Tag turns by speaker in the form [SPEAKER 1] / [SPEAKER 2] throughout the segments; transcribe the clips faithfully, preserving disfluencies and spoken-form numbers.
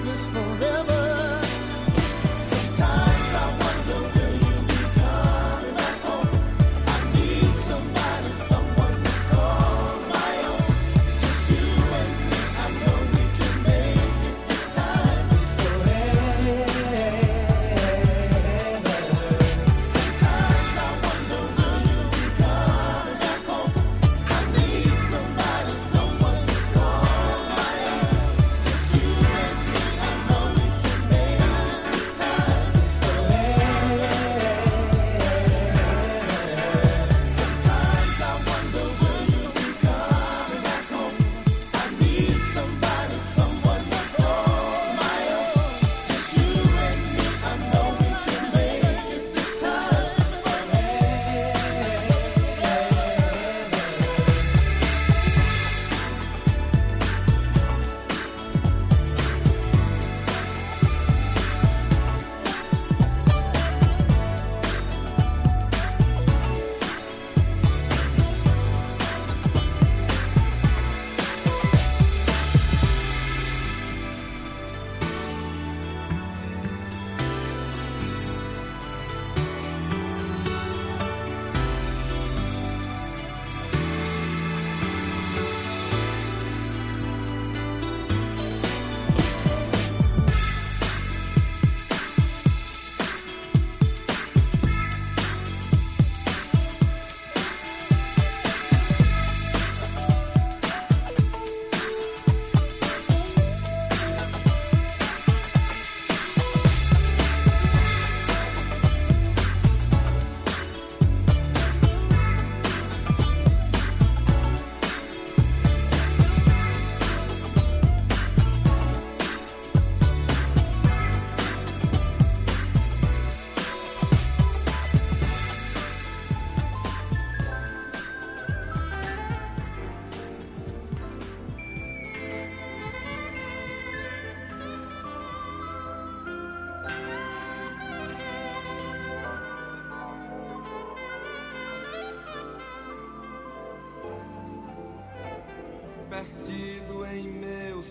[SPEAKER 1] Perdido em meus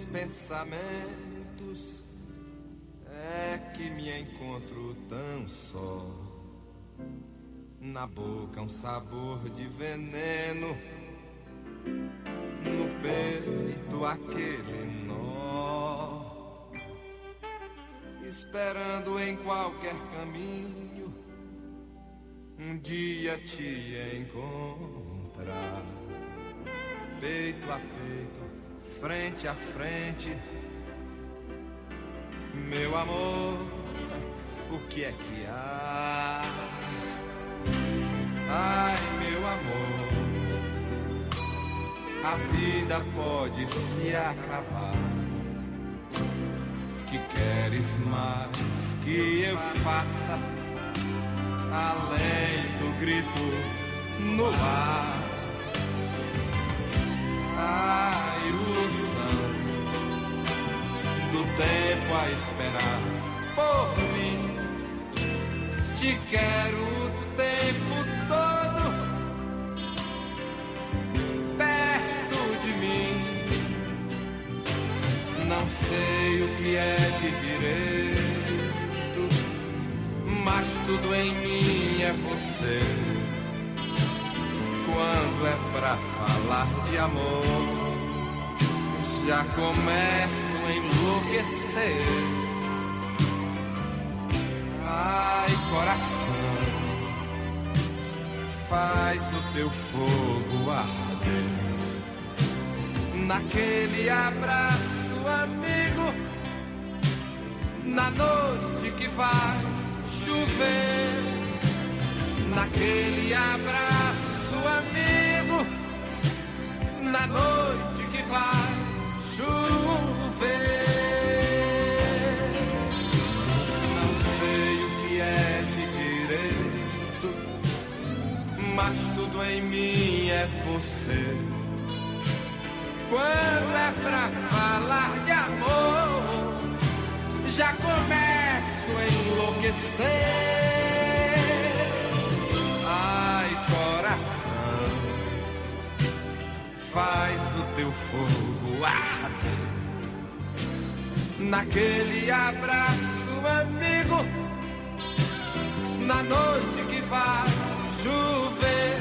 [SPEAKER 1] pensamentos, é que me encontro tão só. Na boca um sabor de veneno, no peito aquele nó. Esperando em qualquer caminho um dia te encontrar. Peito a peito, frente a frente, meu amor, o que é que há? Ai, meu amor, a vida pode se acabar. Que queres mais que eu faça, além do grito no ar? A ilusão do tempo a esperar por mim. Te quero o tempo todo perto de mim. Não sei o que é de direito, mas tudo em mim é você. Quando é pra falar de amor, já começo a enlouquecer. Ai, coração, faz o teu fogo arder. Naquele abraço, amigo, na noite que vai chover. Naquele abraço, amigo, na noite que vai chover. Não sei o que é de direito, mas tudo em mim é você. Quando é pra falar de amor, já começo a enlouquecer. Faz o teu fogo arder. naquele abraço amigo, na noite que vai chover,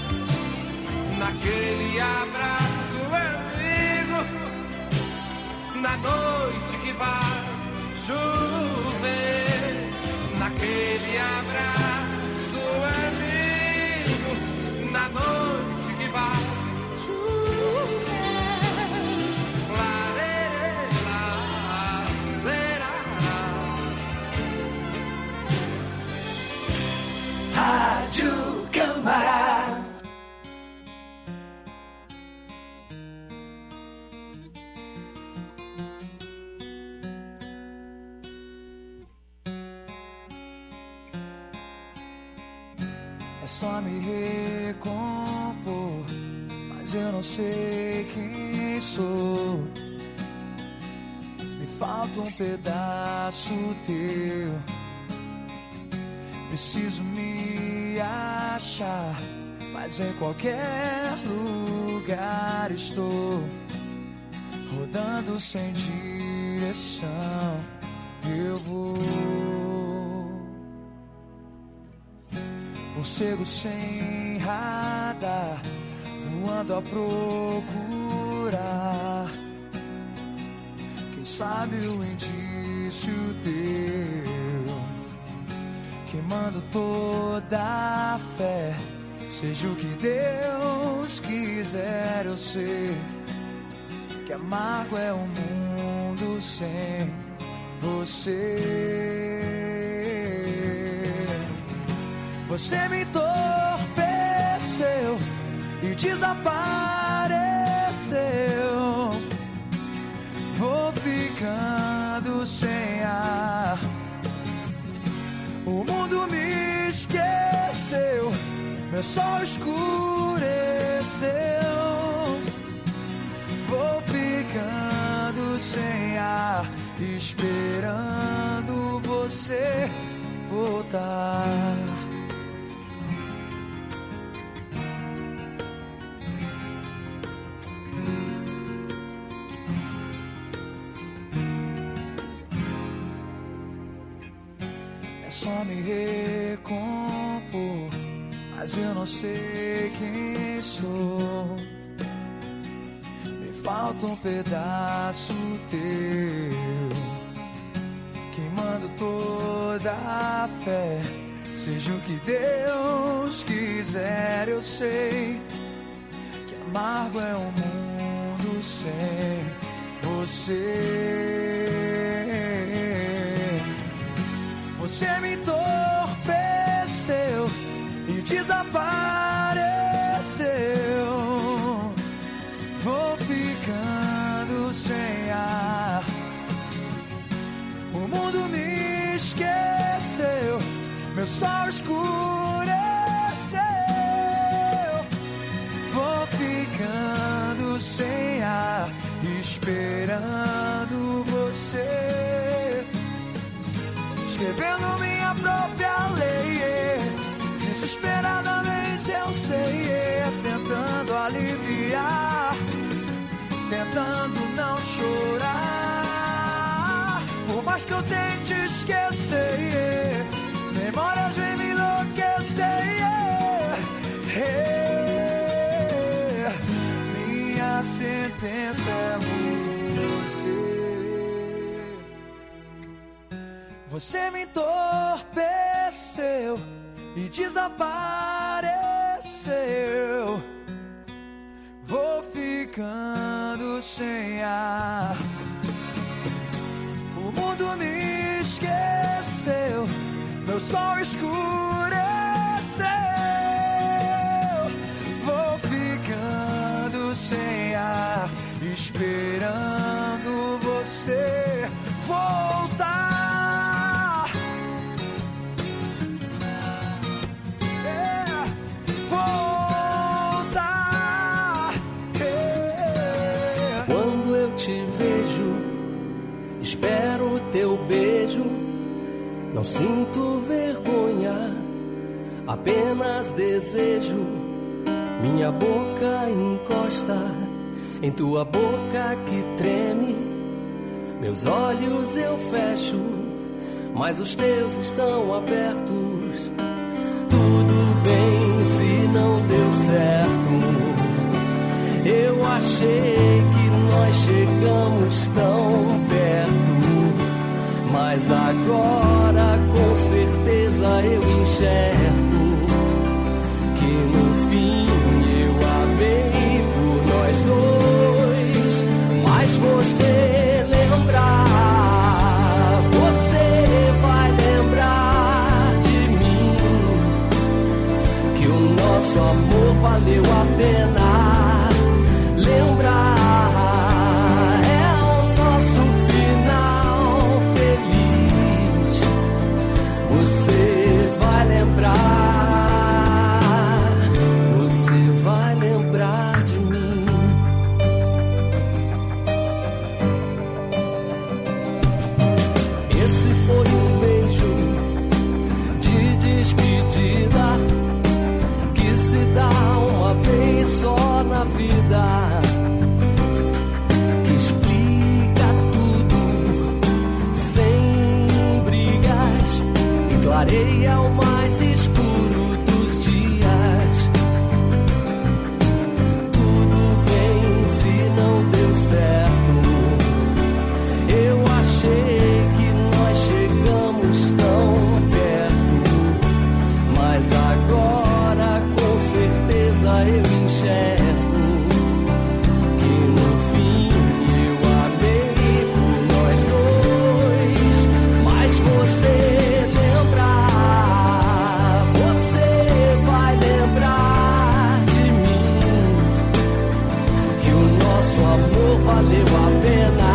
[SPEAKER 1] naquele abraço amigo, na noite que vai chover, naquele abraço amigo, na noite que vai chover. Larerê, larerá.
[SPEAKER 2] Rádio Câmara.
[SPEAKER 3] É só me recompor, mas eu não sei quem sou. Me falta um pedaço teu. Preciso me achar, mas em qualquer lugar estou, rodando sem direção. Eu vou, morcego sem radar, voando a procurar. Quem sabe o indício teu, queimando toda a fé. Seja o que Deus quiser, eu sei que amargo é um mundo sem você. Você me entorpeceu e desapareceu. Vou ficando sem ar, o mundo me esqueceu, meu sol escureceu. Vou ficando sem ar, esperando você voltar. É só me recompor, mas eu não sei quem sou. Me falta um pedaço teu, queimando toda a fé. Seja o que Deus quiser, eu sei que amargo é um mundo sem você. Você me entorpeceu e desapareceu. Vou ficando sem ar, o mundo me esqueceu, meu sol escureceu. Vou ficando sem ar, esperando você, escrevendo minha própria lei. Desesperadamente eu sei, tentando aliviar, tentando não chorar. Por mais que eu tente esquecer, memórias vêm me enlouquecer. Minha sentença é você. Você me entorpeceu e desapareceu. Vou ficando sem ar, o mundo me esqueceu, meu sol escureceu. Vou ficando sem ar, esperando você voltar.
[SPEAKER 2] Te vejo, espero o teu beijo, não sinto vergonha, apenas desejo. Minha boca encosta em tua boca que treme, Meus olhos eu fecho, mas os teus estão abertos. Tudo bem se não deu certo. Eu achei que nós chegamos tão perto, mas agora com certeza eu enxergo que no fim eu amei por nós dois. Mas você lembrar, você vai lembrar de mim, que o nosso amor valeu a pena. Lembrar é o nosso final feliz. Você vai lembrar, você vai lembrar de mim. Esse foi um beijo de despedida que se dá uma vez só na vida, que explica tudo sem brigas e clareia o mais escuro dos dias. Tudo bem se não deu certo. Eu achei que nós chegamos tão perto, mas agora com certeza eu enxergo que no fim eu amei por nós dois. Mas você lembrar, você vai lembrar de mim, que o nosso amor valeu a pena.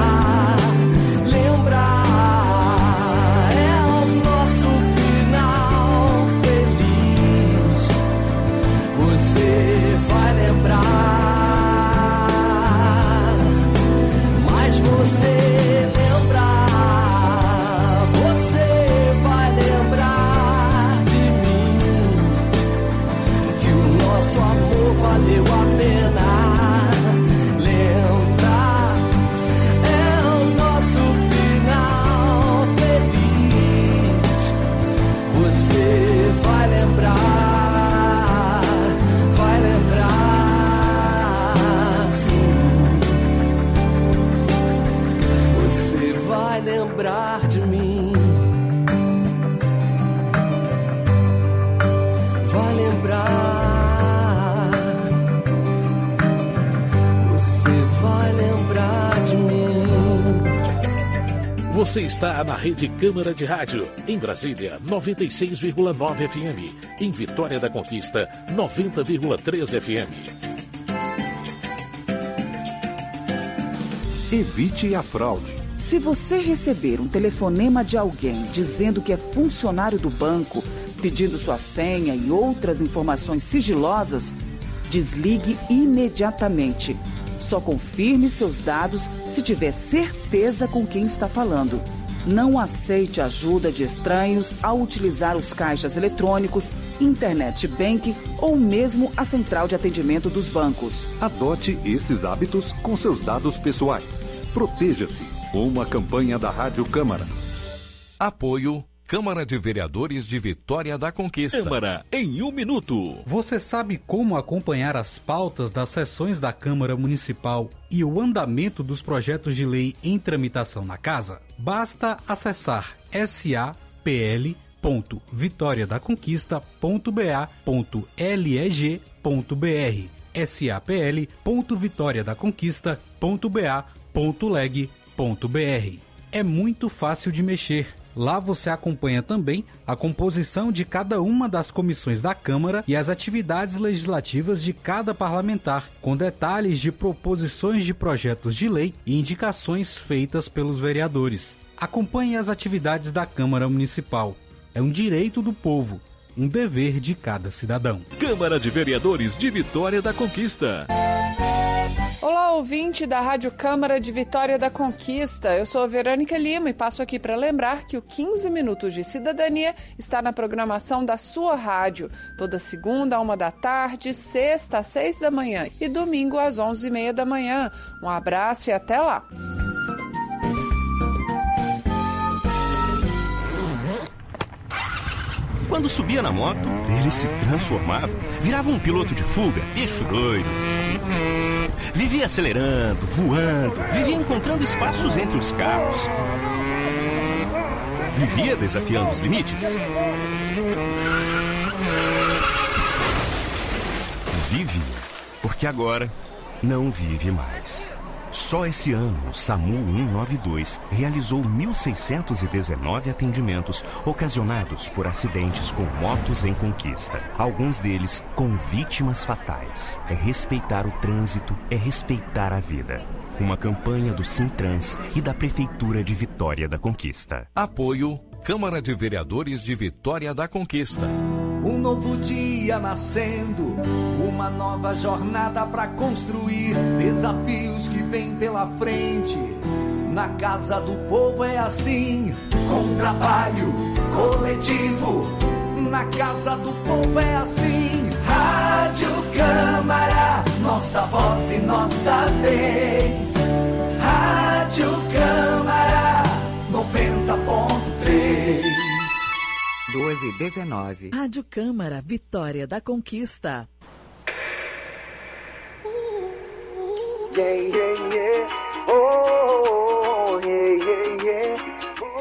[SPEAKER 2] Lembrar é o nosso final feliz. Você vai lembrar, mas você lembrar, você vai lembrar de mim, que o nosso amor valeu a pena. Lembrar é o nosso final feliz. Você vai lembrar, vai lembrar, sim. Você vai lembrar de mim. Vai lembrar. Você vai lembrar de mim.
[SPEAKER 4] Você está na Rede Câmara de Rádio, em Brasília, noventa e seis vírgula nove F M. Em Vitória da Conquista, noventa vírgula três F M.
[SPEAKER 5] Evite a fraude.
[SPEAKER 6] Se você receber um telefonema de alguém dizendo que é funcionário do banco, pedindo sua senha e outras informações sigilosas, desligue imediatamente. Só confirme seus dados se tiver certeza com quem está falando. Não aceite ajuda de estranhos ao utilizar os caixas eletrônicos, internet banking ou mesmo a central de atendimento dos bancos.
[SPEAKER 5] Adote esses hábitos com seus dados pessoais. Proteja-se. Uma campanha da Rádio Câmara.
[SPEAKER 7] Apoio Câmara de Vereadores de Vitória da Conquista.
[SPEAKER 4] Câmara em um minuto.
[SPEAKER 8] Você sabe como acompanhar as pautas das sessões da Câmara Municipal e o andamento dos projetos de lei em tramitação na Casa? Basta acessar s a p l ponto vitória da conquista ponto b a ponto leg ponto b r s a p l ponto vitória da conquista ponto b a ponto leg ponto b r. É muito fácil de mexer. Lá você acompanha também a composição de cada uma das comissões da Câmara e as atividades legislativas de cada parlamentar, com detalhes de proposições de projetos de lei e indicações feitas pelos vereadores. Acompanhe as atividades da Câmara Municipal. É um direito do povo, um dever de cada cidadão.
[SPEAKER 4] Câmara de Vereadores de Vitória da Conquista.
[SPEAKER 9] Olá, ouvinte da Rádio Câmara de Vitória da Conquista. Eu sou a Verônica Lima e passo aqui para lembrar que o quinze Minutos de Cidadania está na programação da sua rádio. Toda segunda, a uma da tarde, sexta, às seis da manhã e domingo, às onze e meia da manhã. Um abraço e até lá!
[SPEAKER 10] Quando subia na moto, ele se transformava, virava um piloto de fuga, bicho doido. Vivia acelerando, voando, vivia encontrando espaços entre os carros. Vivia desafiando os limites. Vive, porque agora não vive mais. Só esse ano, o SAMU cento e noventa e dois realizou mil seiscentos e dezenove atendimentos ocasionados por acidentes com motos em conquista. Alguns deles com vítimas fatais. É respeitar o trânsito, é respeitar a vida. Uma campanha do Sintrans e da Prefeitura de Vitória da Conquista.
[SPEAKER 7] Apoio Câmara de Vereadores de Vitória da Conquista.
[SPEAKER 3] Um novo dia nascendo, uma nova jornada pra construir, desafios que vêm pela frente. Na Casa do Povo é assim, com trabalho coletivo. Na Casa do Povo é assim. Rádio Câmara, nossa voz e nossa vez. Rádio Câmara, noventa ponto três.
[SPEAKER 11] doze e dezenove. Rádio Câmara, Vitória da Conquista.
[SPEAKER 12] Yeah, yeah, yeah. Oh, yeah, yeah, yeah.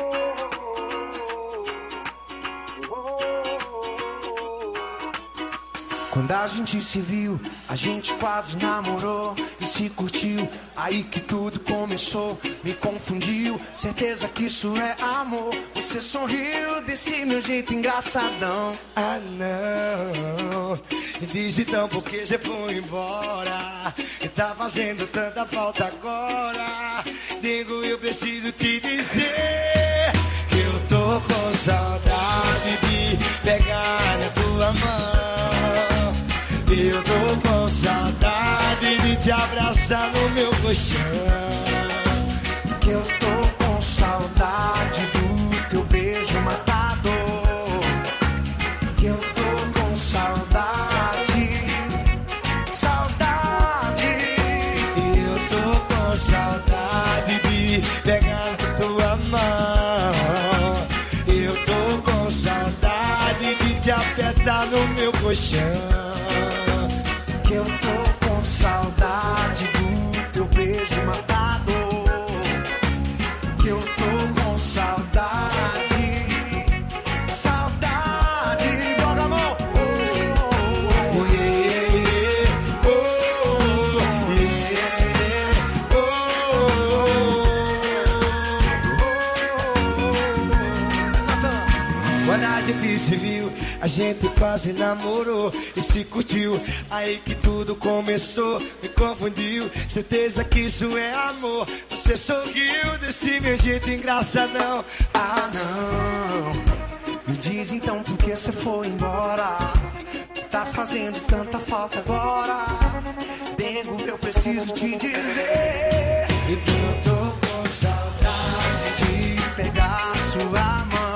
[SPEAKER 12] Quando a gente se viu, a gente quase namorou e se curtiu. Aí que tudo começou, me confundiu. Certeza que isso é amor. Você sorriu desse meu jeito engraçadão. Ah não, me diz então por que você foi embora. E tá fazendo tanta falta agora. Digo, eu preciso te dizer que eu tô com saudade de pegar na tua mão. Eu tô com saudade de te abraçar no meu colchão. Que eu tô com saudade do teu beijo matador. Que eu tô com saudade, saudade. E eu tô com saudade de pegar na tua mão. Eu tô com saudade de te apertar no meu colchão. Que eu tô com saudade do teu beijo matador. Que eu tô com saudade, saudade. Bora, amor! Oh, oh, yeah, yeah. Oh, yeah, oh, oh. Quando a gente se viu, a gente quase namorou e se curtiu. Aí que tudo começou, me confundiu. Certeza que isso é amor. Você sorriu desse meu jeito engraçadão. Ah não, me diz então por que você foi embora. Está fazendo tanta falta agora. Dengo, eu preciso te dizer e que eu tô com saudade de pegar sua mão.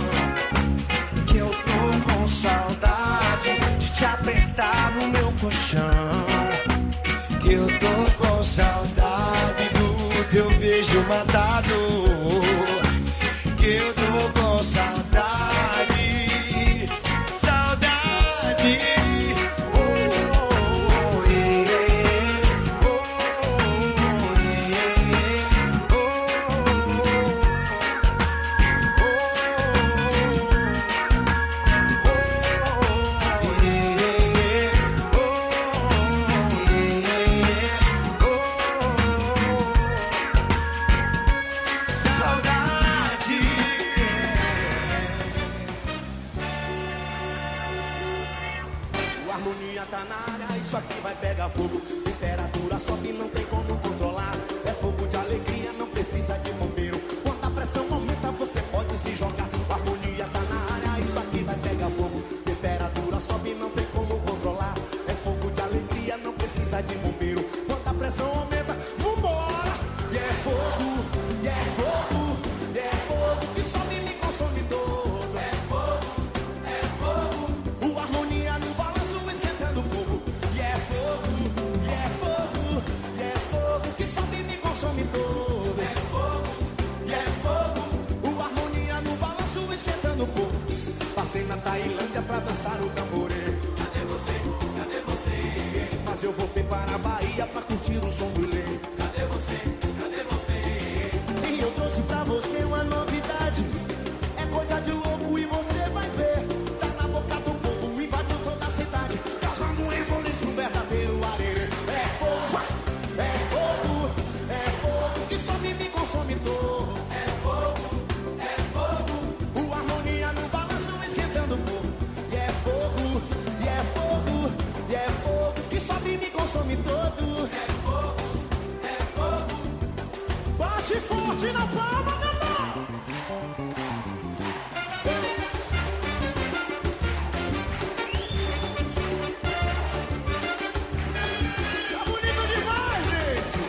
[SPEAKER 12] Saudade de te apertar no meu colchão. Que eu tô com saudade do teu beijo matador. Que eu tô com saudade, saudade. Oh, yeah, oh, yeah, tá na área, isso aqui vai pegar fogo. Temperatura sobe, não tem como controlar. É fogo de alegria, não precisa de bombeiro. Quando a pressão aumenta, você pode se jogar. A harmonia tá na área, isso aqui vai pegar fogo. Temperatura sobe, não tem como controlar. É fogo de alegria, não precisa de bombeiro. Quando a pressão aumenta, vambora! E é fogo, e é fogo, e é fogo que sobe e me consome todo. É fogo, é fogo. O harmonia no balanço esquentando o fogo. E é fogo, e é fogo, e é fogo dançar o tamborê.
[SPEAKER 2] Cadê você? Cadê você?
[SPEAKER 12] Mas eu voltei para a Bahia pra curtir o som do Ilê.
[SPEAKER 2] Cadê você? Cadê você?
[SPEAKER 12] E eu trouxe pra você uma novidade. É coisa de louco e você vai ver. Tá na boca do povo, invadiu toda a cidade, causando um rebuliço, um verdadeiro arerê. É fogo, é fogo, é fogo que sobe e me consome todo.
[SPEAKER 2] É fogo, é fogo.
[SPEAKER 12] O harmonia no balanço esquentando o povo. E é fogo, e é fogo, e é fogo que sobe e me consome todo.
[SPEAKER 2] É fogo, é fogo.
[SPEAKER 12] Bate forte na palma da mão. Tá bonito demais, gente.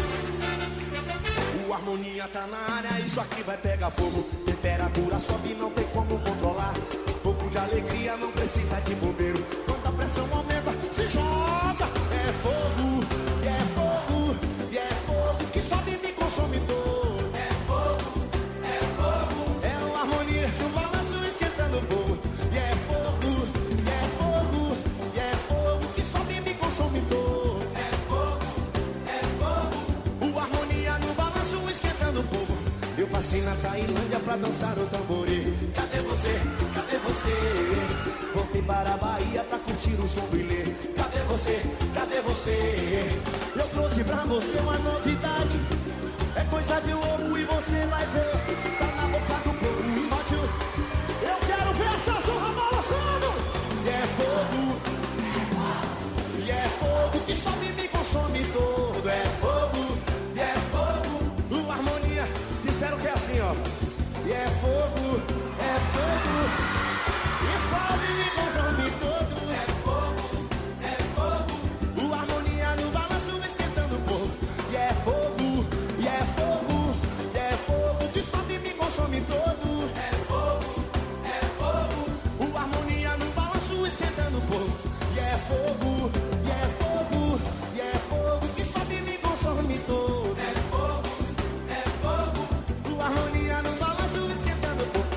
[SPEAKER 12] O harmonia tá na área, isso aqui vai pegar fogo. Temperatura sobe, não tem como controlar. Pouco de alegria, não precisa de bombeiro. Quando a pressão aumenta, se joga. É fogo, e é fogo, e é fogo que sobe e me consome todo.
[SPEAKER 2] É fogo, é fogo.
[SPEAKER 12] É uma harmonia no balanço esquentando o povo. E é fogo, e é fogo, e é fogo que sobe e me consome todo.
[SPEAKER 2] É fogo, é fogo.
[SPEAKER 12] O harmonia no balanço esquentando o povo. Eu passei na Tailândia pra dançar o tamborê.
[SPEAKER 2] Cadê você? Cadê você?
[SPEAKER 12] Voltei para a Bahia pra curtir o som do Ilê.
[SPEAKER 2] Cadê você? Cadê você?
[SPEAKER 12] Eu trouxe pra você uma novidade. É coisa de louco e você vai ver. Tá na boca do povo, invadiu. Eu quero ver essa zorra balançando. E é fogo, e é fogo que sobe e me consome todo. É fogo,
[SPEAKER 2] E é fogo,
[SPEAKER 12] o harmonia. Disseram que é assim, ó. E é fogo, é fogo e sobe e me consome todo.
[SPEAKER 2] é fogo, é fogo.
[SPEAKER 12] O harmonia no balanço esquentando o povo. E é fogo, e é fogo, e é fogo que sobe e me consome todo.
[SPEAKER 2] É fogo, é fogo.
[SPEAKER 12] O harmonia no balanço esquentando o povo. E é fogo, e é fogo, e é fogo que sobe e me consome todo.
[SPEAKER 2] É fogo, é fogo.
[SPEAKER 12] O harmonia no balanço esquentando o povo.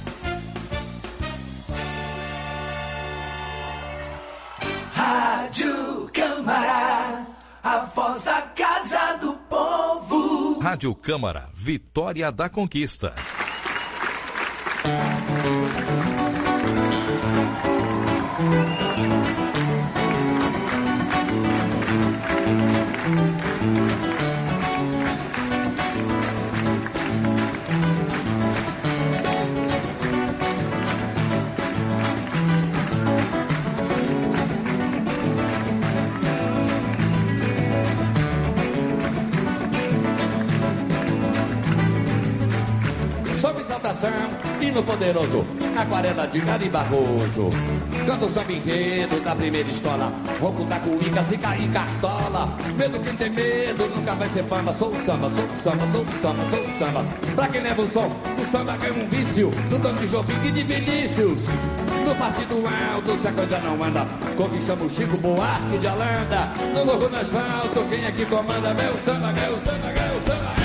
[SPEAKER 2] Rádio Câmara, a voz da casa do povo.
[SPEAKER 7] Rádio Câmara, Vitória da Conquista.
[SPEAKER 13] Sob exaltação e no poderoso Aquarela de Gari Barroso. Canta o samba enredo da primeira escola. Ronco da cuíca, se cair cartola. Medo quem tem medo nunca vai ser fama. Sou o samba, sou o samba, sou o samba, sou o samba. Pra quem leva o som, o samba é um vício. No dono de Jobim e de Vinícius. No partido alto, se a coisa não anda, conquistamos Chico Buarque de Holanda. No morro no asfalto, quem é que comanda? Meu samba, meu samba, meu samba.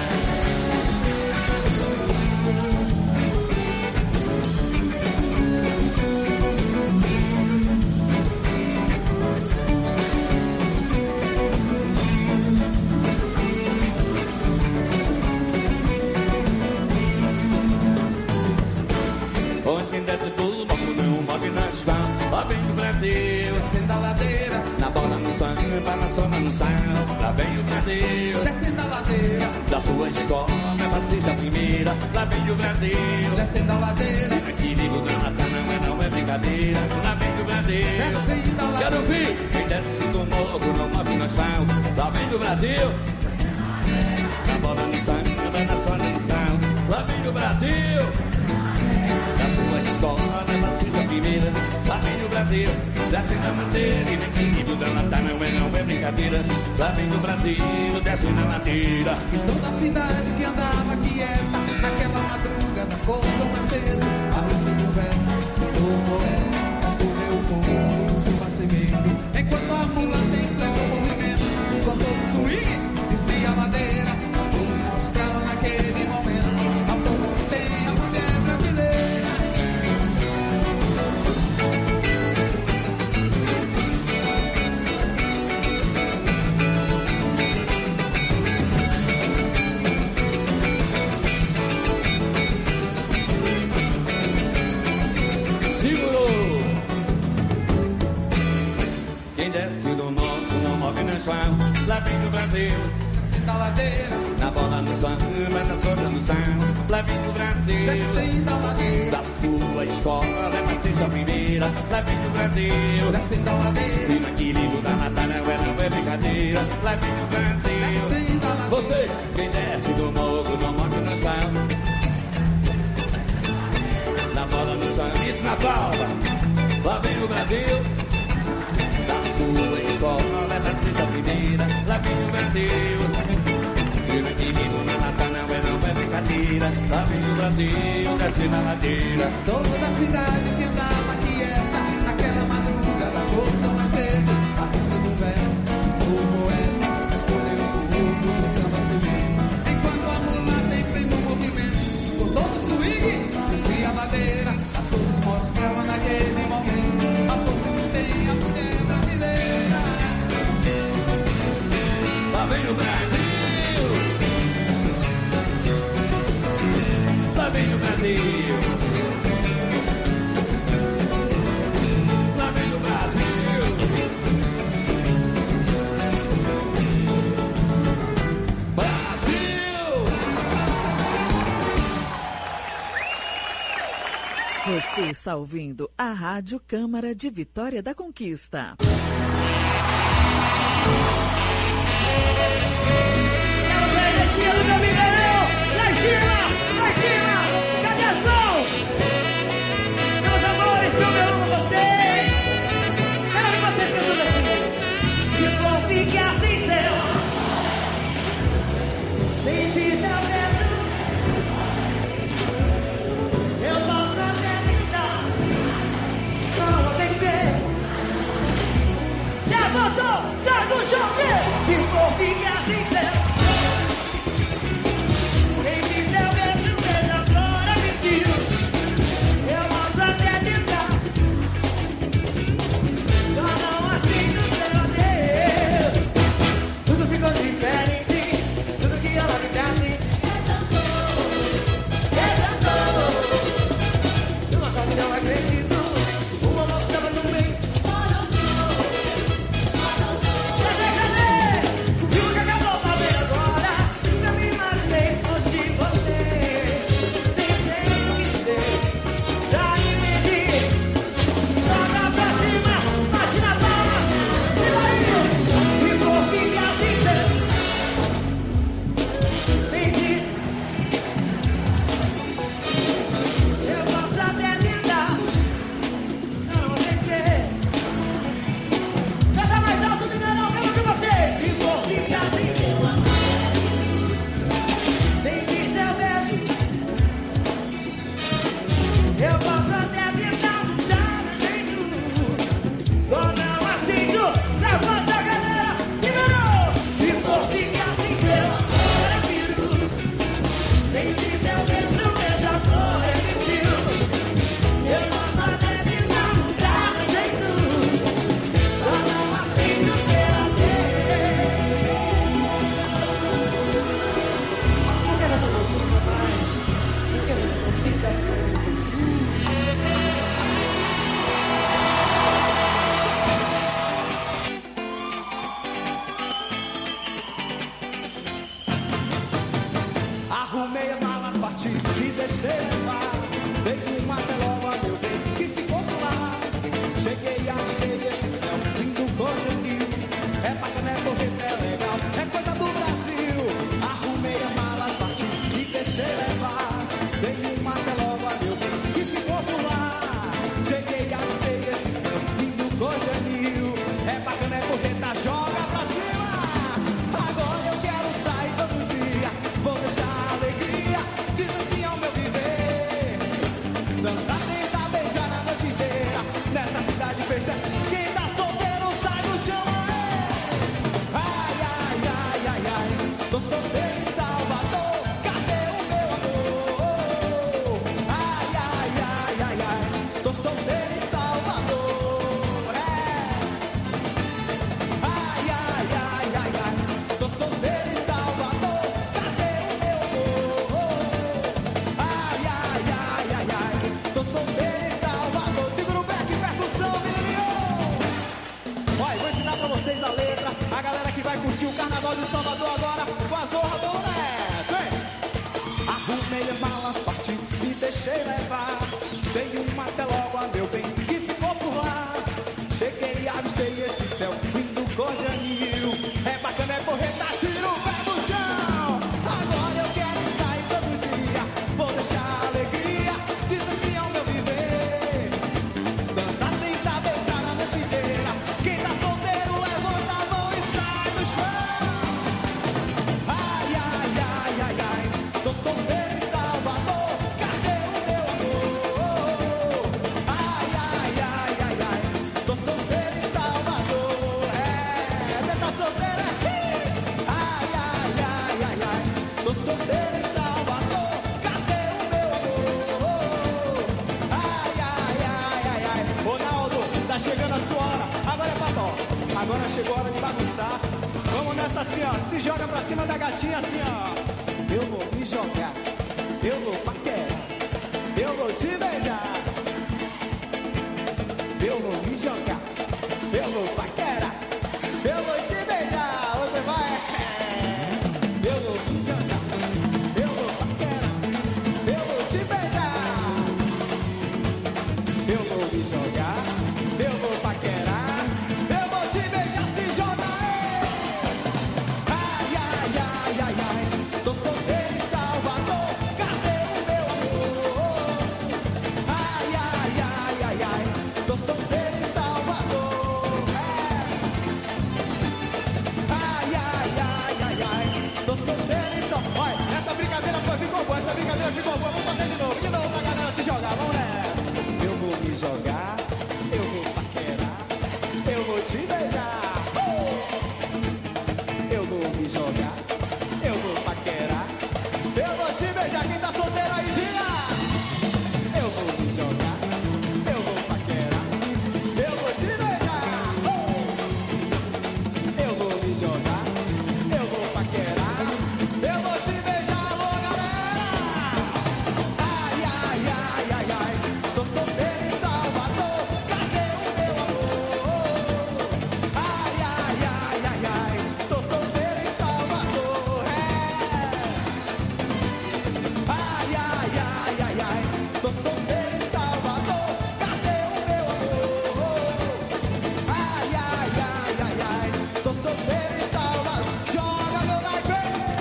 [SPEAKER 13] Onde quem desce do morro não move no asfalto. Lá vem o Brasil, descendo a ladeira. Na bola no samba, na soma no sal. Lá vem o Brasil, descendo a ladeira. Da sua escola, é fascista primeira. Lá vem o Brasil, descendo a ladeira. Equilíbrio da mata não é, não é brincadeira. Lá vem o Brasil, descendo a ladeira. Quero ouvir, quem desce do morro não move no asfalto. Lá vem o Brasil, na bola no samba, na soma no sal. Lá vem o Brasil. Da sua escola, é fascista primeira. Lá vem o Brasil, descendo a madeira. E vem equilíbrio da mata, não é, não é brincadeira. Lá vem o Brasil, descendo a madeira.
[SPEAKER 14] E toda a cidade que andava quieta, naquela madruga, acordou mais cedo. A luz da conversa, o poeta, escorreu o mundo no seu passeio. Enquanto a ambulante em pleno movimento, com todo o swing, descia a madeira. Tudo mostrava naquele momento a força que tem a mulher brasileira.
[SPEAKER 13] samba, na zona do sal. Lá vem o Brasil, descendo a ladeira da sua escola, é na sexta primeira. Lá vem o Brasil, descendo a ladeira, e no equilíbrio da Natália, não é brincadeira. Lá vem o Brasil, descendo a ladeira. Você, quem desce do morro, não morre no chão. Na bola no samba, isso na prova. Lá vem o Brasil, da sua escola, é na sexta primeira. Lá vem o Brasil, e no equilíbrio da Natália, não é brincadeira. Lá vem o Brasil, desce na ladeira.
[SPEAKER 14] Toda a cidade que andava quieta, naquela madrugada, acordou mais cedo. A risca do verso, o poeta escolheu o rumo do samba primeiro. Enquanto a mulata em pleno movimento, com todo o swing, descia a madeira. A todos mostrava naquele momento a força que tem a mulher brasileira.
[SPEAKER 13] Lá vem o Brasil, lá vem o Brasil, lá vem o Brasil. Brasil!
[SPEAKER 11] Você está ouvindo a Rádio Câmara de Vitória da Conquista.
[SPEAKER 2] Quero ver a energia do meu mineirão! Lá em cima! Lá em cima! Cadê as mãos? Meus amores, como eu amo vocês! Quero ver vocês cantando assim. Se for ficar sincero, sentir seu beijo, eu posso até tentar, não sei ver. Já voltou, tá no choque. Se for ficar sincero, sentir seu beijo, beija-flor, vestiu. Eu posso até tentar, só não aceito seu adeus. Tudo ficou diferente, tudo que ela me dá, gente. Desantou, numa coisa não acredito. O amor que estava no meio. Cadê, cadê? O que eu vou fazer agora? Eu me imaginei longe de você. Pensei no que dizer, daí medir. Joga pra cima, bate na palma. E daí, se for ficar sincero, sentir. Eu posso até tentar, não sei ver. Canta mais alto, mineirão, quero ouvir vocês. Se for ficar sem seu amor, sentir seu beijo, eu posso até tentar mudar meu jeito, só não aceito. Levanta a galera, mineirão. Se for ficar sem seu amor, eu prefiro sentir seu beijo, beija-flor, vestiu. Eu posso até tentar mudar meu jeito, só não aceito ser adeus. Por que você não fica mais? Por que você não fica mais?
[SPEAKER 12] Arrumei as malas, parti e deixei levar. Veio uma até logo a meu bem que ficou por lá. Cheguei, avistei esse céu lindo com gentil. É bacana, é bonito, é legal, é coisa do Brasil. Arrumei as malas, parti e deixei levar. Veio uma até logo a meu bem que ficou por lá. Cheguei, avistei esse céu lindo com gentil. É bacana, é bonita, joga pra cima. Agora eu quero sair todo dia, vou deixar a alegria, diz assim ao meu viver. Dançar, tentar, beijar a noite inteira, nessa cidade festa. Quem tá solteiro sai do chão, ai, ai, ai, ai, ai. Tô solteiro em Salvador, cadê o meu amor? Ai, ai, ai, ai, ai. Tô solteiro em Salvador, é. Ai, ai, ai, ai, ai. Tô solteiro em Salvador, cadê o meu amor? Ai, ai, ai, ai, ai. Tô solteiro em Salvador. Segura o back, percussão, menino. Olha, vou ensinar pra vocês a letra. A galera que vai curtir o Carnaval de Salvador agora com a Zorra Bones. Vem!
[SPEAKER 15] deixei levar. Dei uma até logo a meu bem que ficou por lá. Cheguei e avistei esse céu lindo cor de anil. É bacana, é porreta, tira o pé do chão. Agora eu quero sair todo dia, vou deixar a alegria, diz assim ao meu viver. Dançar, tentar, beijar a noite inteira. Quem tá solteiro levanta a mão e sai do chão. Ai, ai, ai, ai, ai, tô solteiro em Salvador, cadê o meu amor? Ai, ai, ai, ai, ai, tô solteiro em Salvador. É, você tá solteiro aqui? Ai, ai, ai, ai, ai, tô solteiro em Salvador, cadê o meu amor? Ai, ai, ai, ai, ai, Ronaldo, tá chegando a sua hora, agora é babó. Agora chegou a hora de bagunçar. Vamos nessa assim, ó. Se joga pra cima da gatinha assim, ó. Eu vou me jogar, eu vou paquerar, eu vou te beijar. Eu vou me jogar, eu vou paquerar, eu vou te beijar. Você vai. Eu vou me jogar, eu vou paquerar, eu vou te beijar. Eu vou me jogar, eu vou paquerar, eu vou te beijar. Se joga aí. Ai, ai, ai, ai, ai, tô solteiro em Salvador, cadê o meu amor? Ai, ai, ai, ai, ai, tô solteiro em Salvador. É. Ai, ai, ai, ai, ai, tô solteiro em Salvador. Olha, essa brincadeira foi, ficou boa, essa brincadeira ficou boa. Vamos fazer de novo, de novo pra galera se jogar, vamos nessa. Eu vou me jogar, eu vou paquerar, eu vou te beijar. Uh! Eu vou me jogar, eu vou paquerar, eu vou te beijar. Quem tá solteiro aí, gira! Eu vou me jogar, eu vou paquerar, eu vou te beijar. Uh! Eu vou me jogar, eu vou paquerar, eu vou te beijar. Alô, galera! Ai, ai, ai, ai, ai, tô solteiro em Salvador, cadê o meu amor? Ai, ai, ai, ai, ai, tô solteiro em Salvador. É. Ai, ai, ai, ai, ai, tô solteiro em Salvador, cadê o meu amor? Ai, ai, ai, ai, ai, tô solteiro em Salvador. Joga meu naipe!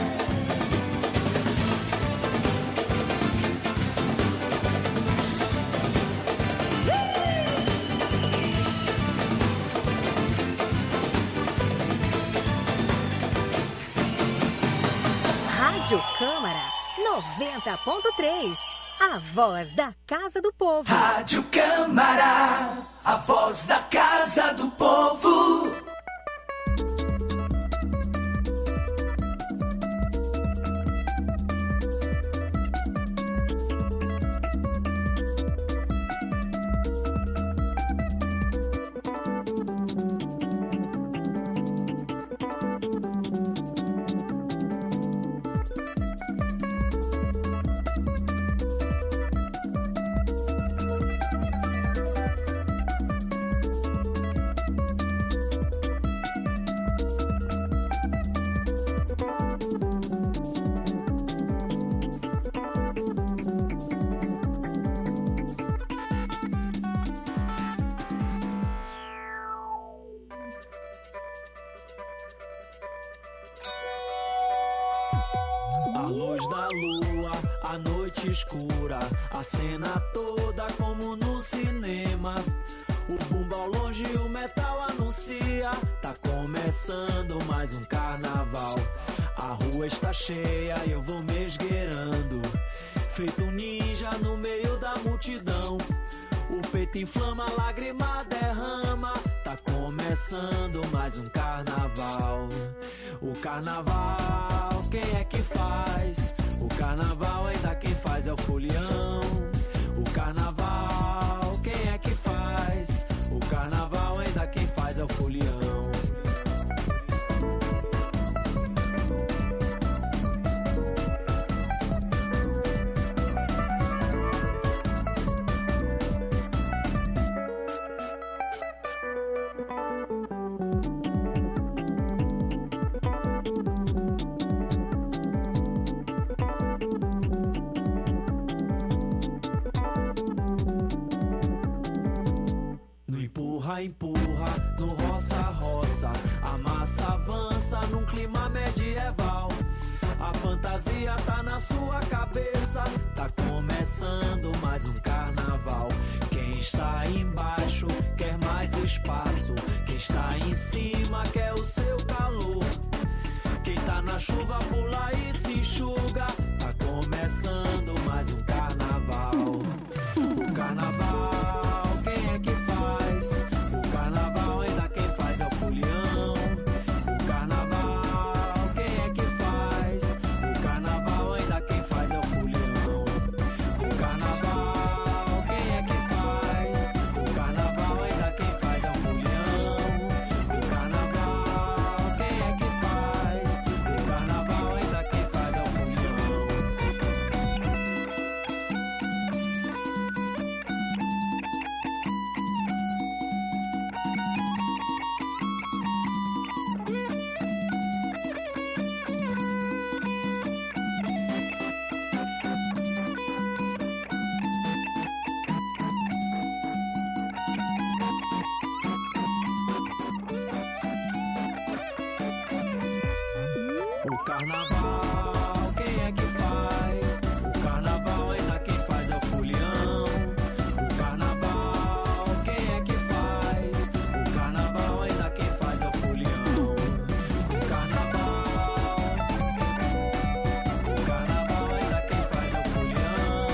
[SPEAKER 16] Rádio Câmara noventa ponto três. A voz da Casa do Povo.
[SPEAKER 3] Rádio Câmara, a voz da Casa do Povo.
[SPEAKER 17] A luz da lua, a noite escura, a cena toda como no cinema. O bumbo ao longe, o metal anuncia, tá começando mais um carnaval. A rua está cheia, eu vou me esgueirando, feito um ninja no meio da multidão. O peito inflama, a lágrima derrama, tá começando mais um carnaval. O carnaval, quem é que faz? O carnaval ainda quem faz é o folião. O carnaval, quem é que faz? O carnaval ainda quem faz é o folião. empurra no roça-roça. A massa avança num clima medieval. A fantasia tá na sua cabeça. Tá começando mais um carnaval. Quem está embaixo quer mais espaço. Quem está em cima quer o seu calor. Quem tá na chuva pula e se enxuga. Tá começando mais um carnaval. O carnaval, quem é que faz? O carnaval ainda quem faz é o folião. O carnaval, quem é que faz? O carnaval ainda quem faz é o folião. O carnaval, quem é que faz? O carnaval ainda quem faz é o folião. O carnaval, quem é que faz? O carnaval ainda quem faz é o folião. O carnaval, quem é que faz? O carnaval ainda quem faz é o folião. O carnaval, quem é que faz? O carnaval ainda quem faz é o folião. O carnaval, o carnaval ainda quem faz é o folião.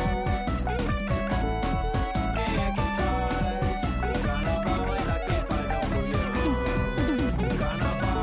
[SPEAKER 17] Quem é que faz? O carnaval ainda quem faz é o folião. O carnaval.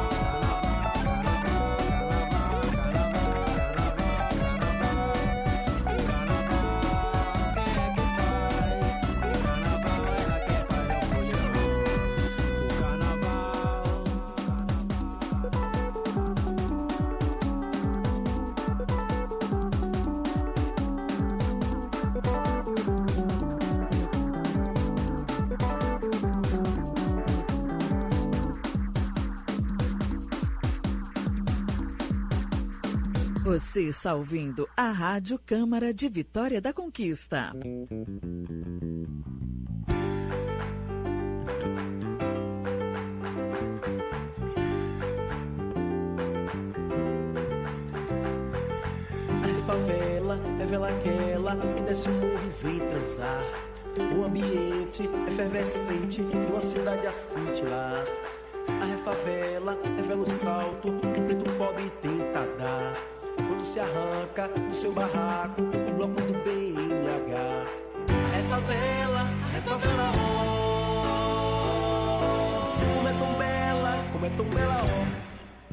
[SPEAKER 11] Você está ouvindo a Rádio Câmara de Vitória da Conquista.
[SPEAKER 18] A favela é vela aquela que desce o morro e vem transar. O ambiente é efervescente e uma cidade a cintilar. A favela é velo salto que o preto pobre tenta dar. Quando se arranca do seu barraco o bloco do B M H. É favela, é favela, ó. Como é tão bela, como é tão bela, ó.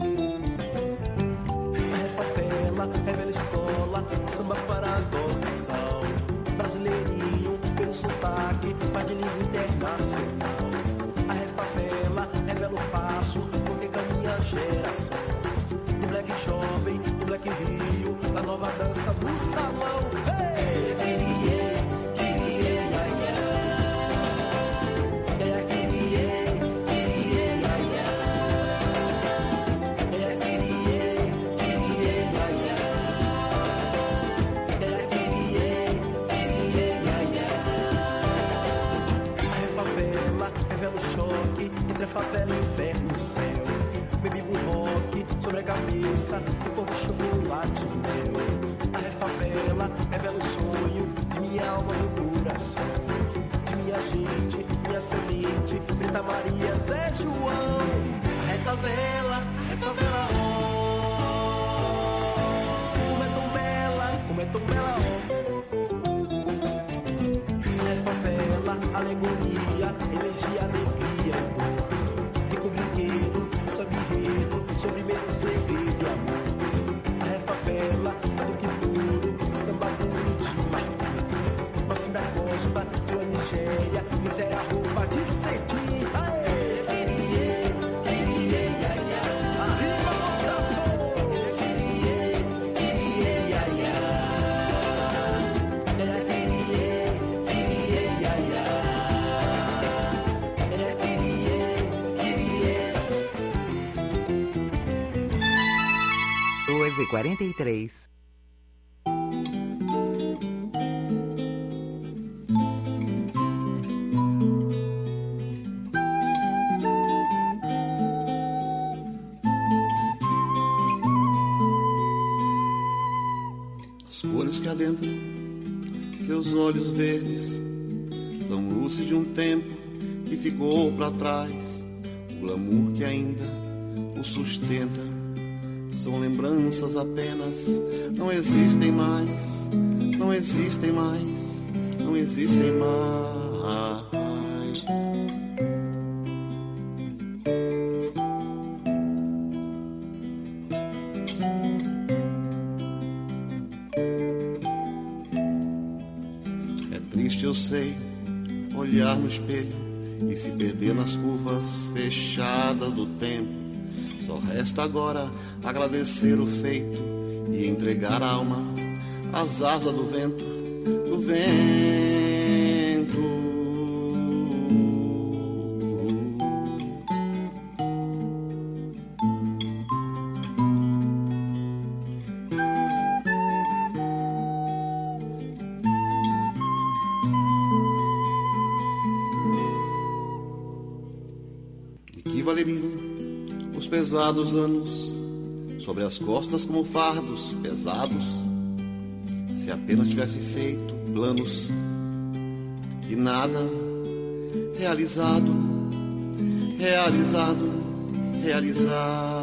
[SPEAKER 18] É favela, é velha escola, samba paradoxal. Brasileirinho pelo sotaque, mas de língua internacional. A favela é velo passo, porque caminha a geração. De black jovem, de black rio, a nova dança do salão. Hey! Kirie, kirie, ia, ia. É a kirie, kirie, ia, ia. É a kirie, kirie, ia, ia. É a kirie, kirie, ia, ia. A favela é velo choque entre a favela e o inferno no céu. Bebi um rock sobre a cabeça do povo chocolate do meu. A favela é belo sonho de minha alma no coração. De minha gente, minha semente, Preta Maria, Zé João. É favela, é favela, ó. Como é tão bela, como é tão bela, ó. É favela, alegoria, energia, alegria e dor. Rico brinquedo, samba enredo, sobre medo, segredo e amor. A favela, do que puro, samba duro de marfim. Marfim da costa, de uma Nigéria, miséria, roupa de cetim. Aê, kirie, kirie, ia, ia. Arriba, mochacho. Kirie, kirie, ia, ia. É kirie, kirie, ia, ia. É kirie, kirie.
[SPEAKER 11] doze e quarenta e três.
[SPEAKER 1] cores que adentram seus olhos verdes são luzes de um tempo que ficou pra trás. O glamour que ainda o sustenta são lembranças apenas. Não existem mais, não existem mais, não existem mais. Eu sei, olhar no espelho e se perder nas curvas fechadas do tempo. Só resta agora agradecer o feito e entregar a alma às asas do vento, do vento. Os pesados anos sobre as costas como fardos pesados, se apenas tivesse feito planos e nada realizado, realizado, realizado.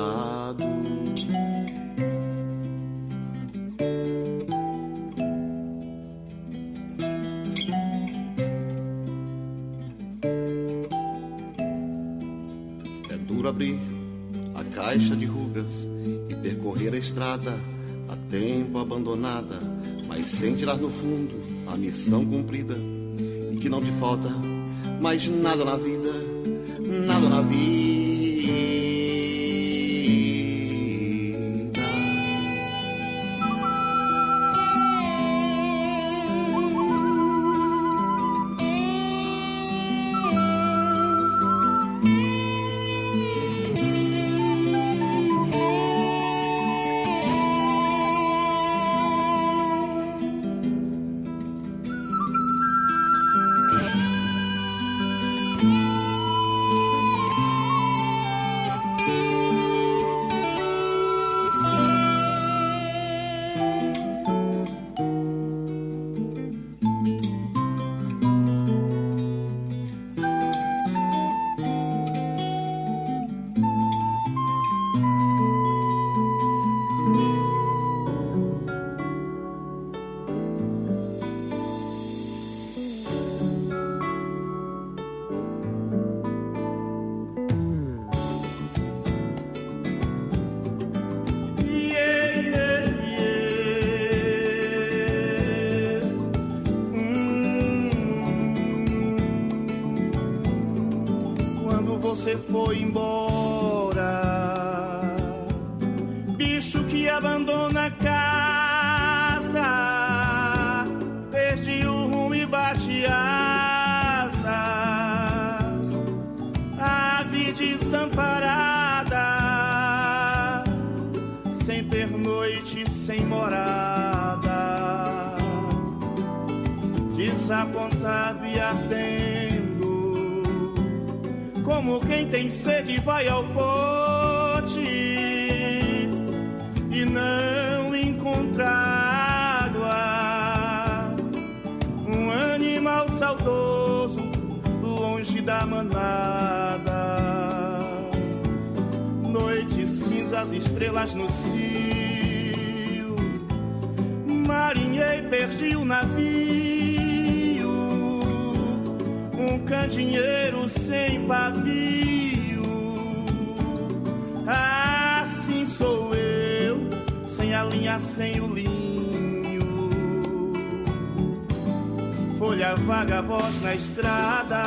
[SPEAKER 1] Abrir a caixa de rugas e percorrer a estrada a tempo abandonada, mas sem tirar no fundo a missão cumprida e que não te falta mais nada na vida, nada na vida.
[SPEAKER 2] Você foi embora, bicho que abandona a casa, perdi o rumo e bate asas, ave desamparada, sem pernoite, sem morada, desapontado e ardendo. Como quem tem sede vai ao pote e não encontra água. Um animal saudoso longe da manada. Noite cinzas, estrelas no cio. Marinhei, perdi o navio. Um candeeiro sem pavio. Assim sou eu, sem a linha, sem o linho. Folha vaga, voz na estrada.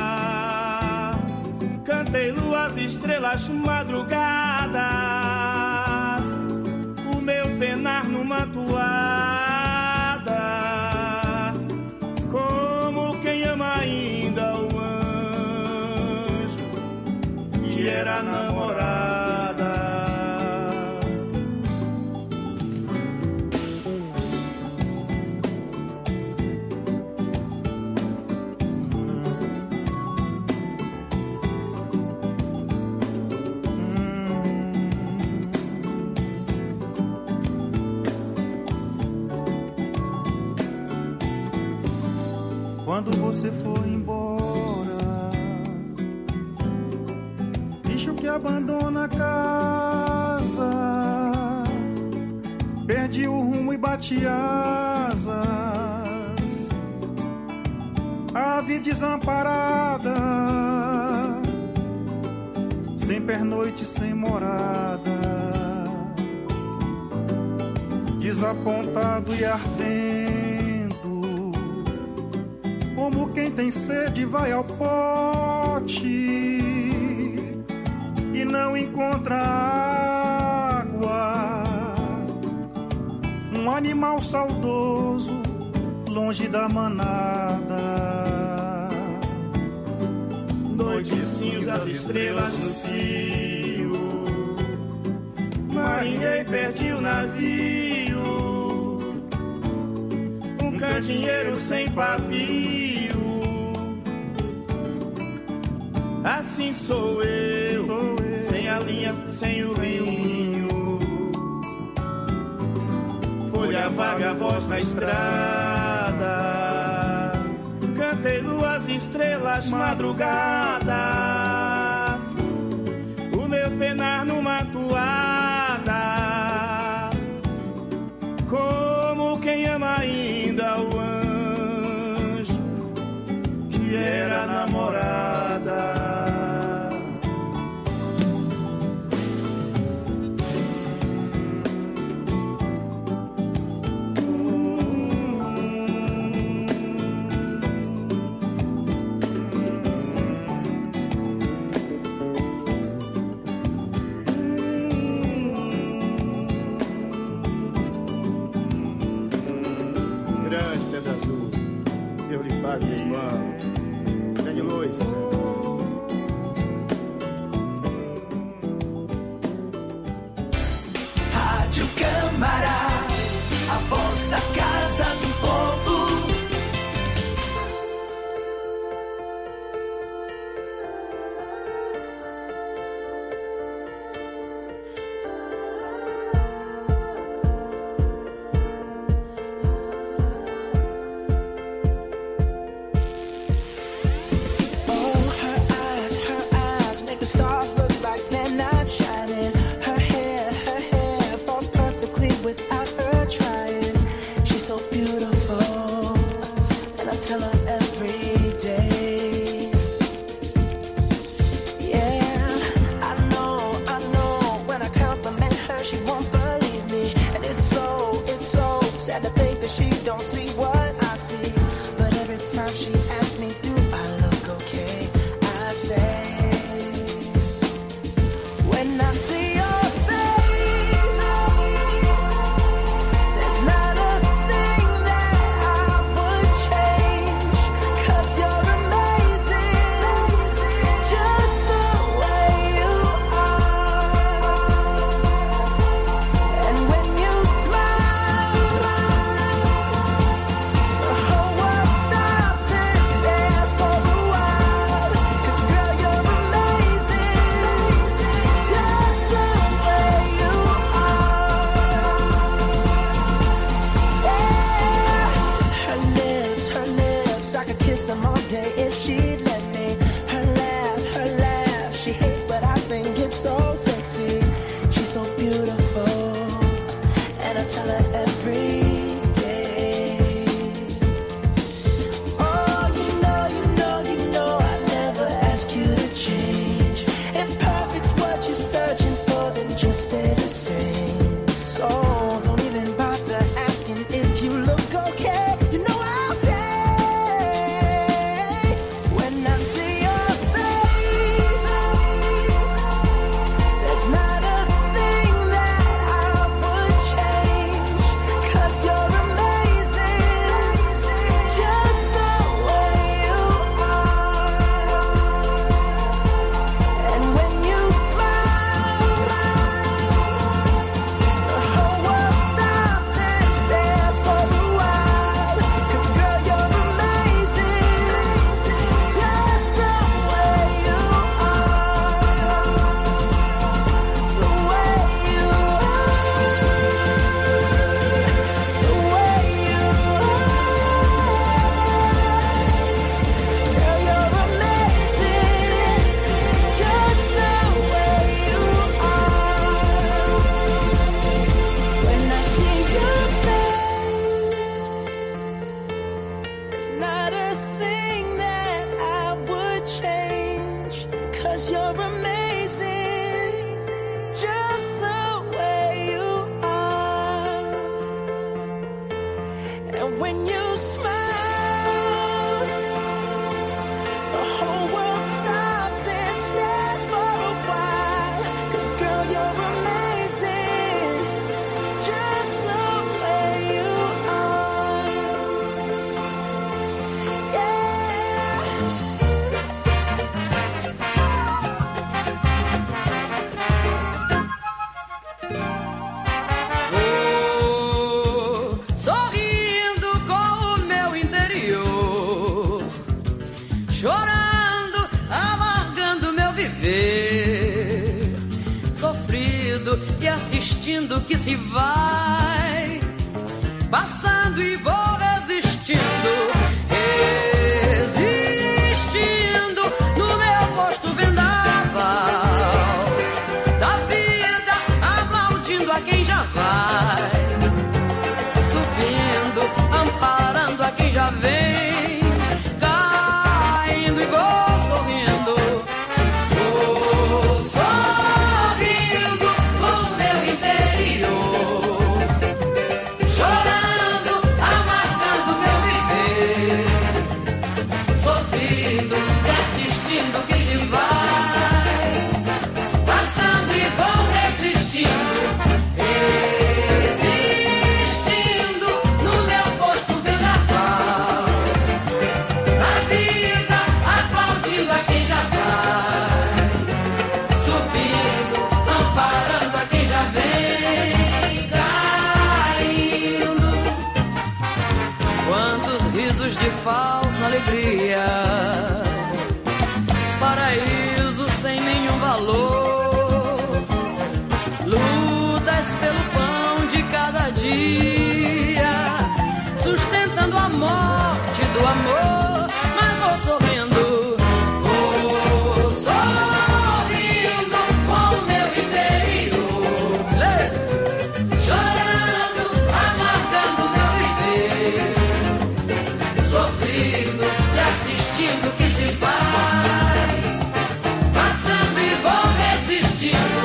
[SPEAKER 2] Cantei luas, estrelas, madrugadas. O meu penar numa toada. Como quem ama ainda o anjo que era namorada.
[SPEAKER 19] quando você foi embora. Bicho que abandona a casa, perdi o rumo e bati asas. Ave desamparada, sem pernoite, sem morada, desapontado e ardendo, como quem tem sede vai ao pote e não encontra água. Um animal saudoso, longe da manada.
[SPEAKER 20] Noite cinza, as estrelas no cio, marinhei, perdi o navio, um candeeiro sem pavio. Assim sou eu, sou eu, sem a linha, sem o linho, folha vaga, voz na estrada, cantei luas, estrelas, madrugadas, o meu penar numa toada, como quem ama ainda o anjo que era namorada. Meu irmão, grande luz.
[SPEAKER 2] Rádio Câmara, a voz da Casa do Povo. And when you smile, the whole world stops and stares for a while. 'Cause girl, you're amazing, just the way you are. Yeah. Vou sorrindo com o meu interior, chorando, amargando meu viver, sofrido e assistindo que se vai, passando e vou resistindo, resistindo no meu posto vendaval da vida, aplaudindo a quem já vai, subindo, amparando a quem já vem, caindo e vou sorrindo, vou sorrindo com o meu interior, chorando, amargando meu viver, sofrendo e assistindo que se vai, passando e vou resistindo, resistindo no meu posto vendaval da vida, aplaudindo a quem já vai, subindo, amparando a quem já vem, caindo. Quantos risos de falsa alegria, paraíso sem nenhum valor, lutas pelo pão de cada dia, sustentando a morte do amor, mas vou sorrindo, vou sorrindo com o meu interior, chorando, amargando meu viver, sofrendo e assistindo que se vai, passando e vou resistindo,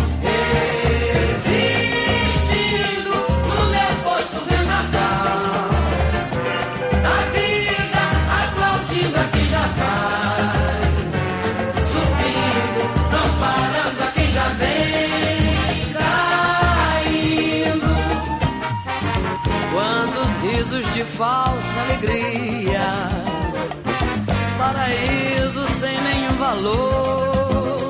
[SPEAKER 2] resistindo no meu posto vendaval da vida, aplaudindo a quem já vai, subindo, amparando a quem já vem, caindo. Quantos risos de falsa alegria, paraíso sem nenhum valor,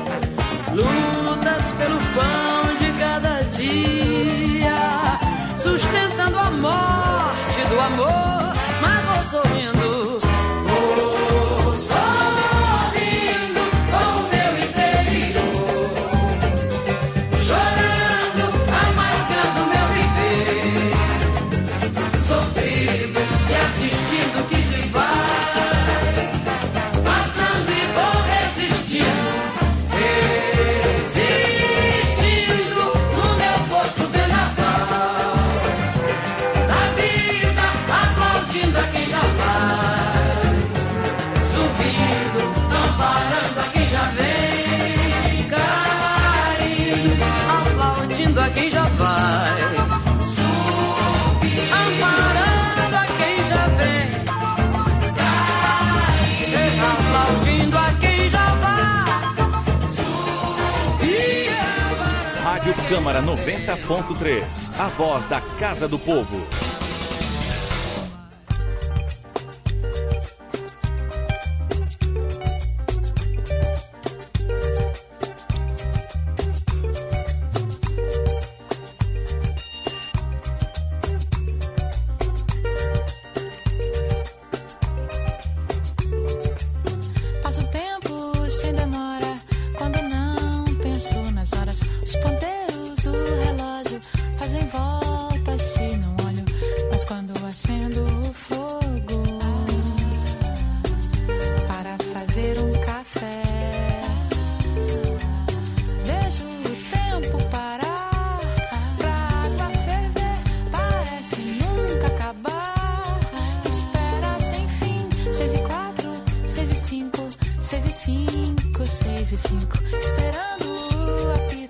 [SPEAKER 2] lutas pelo pão de cada dia, sustentando a morte do amor, mas vou sorrindo, vou sorrindo com o meu interior, chorando, amargando meu viver, sofrendo e assistindo que se vai, passando e vou resistindo, resistindo no meu posto vendaval da vida, aplaudindo a quem já vai, subindo, amparando a quem já vem, caindo, aplaudindo a quem já vai, subindo, amparando a quem já vem, caindo, aplaudindo a quem já vai, subindo.
[SPEAKER 4] Rádio Câmara noventa ponto três, a voz da Casa do Povo.
[SPEAKER 21] Passo o tempo sem demora, quando não penso nas horas. Os ponteiros do relógio fazem voltas se não olho. Mas quando acendo o fogo para fazer um café, vejo o tempo parar pra água ferver. Parece nunca acabar, espera sem fim. Seis e quatro, seis e cinco, seis e cinco, seis e cinco, esperando a pista.